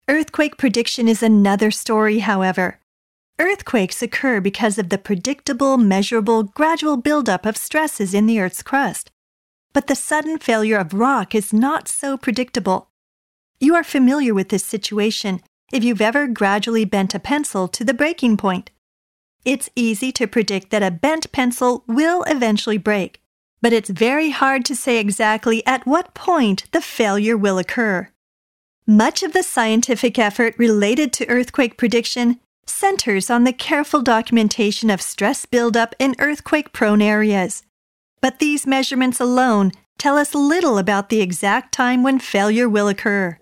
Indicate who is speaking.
Speaker 1: Earthquake prediction is another story, however. Earthquakes occur because of the predictable, measurable, gradual buildup of stresses in the Earth's crust. But the sudden failure of rock is not so predictable. You are familiar with this situation if you've ever gradually bent a pencil to the breaking point. It's easy to predict that a bent pencil will eventually break, but it's very hard to say exactly at what point the failure will occur. Much of the scientific effort related to earthquake prediction centers on the careful documentation of stress buildup in earthquake-prone areas. But these measurements alone tell us little about the exact time when failure will occur.